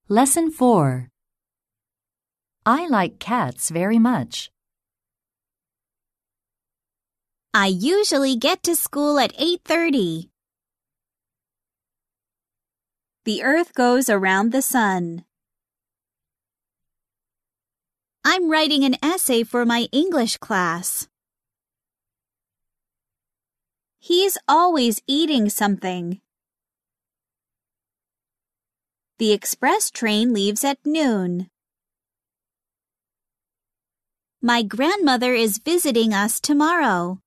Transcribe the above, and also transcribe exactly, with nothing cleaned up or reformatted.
Lesson four. I like cats very much. I usually get to school at eight thirty. The earth goes around the sun. I'm writing an essay for my English class. He's always eating something. The express train leaves at noon. My grandmother is visiting us tomorrow.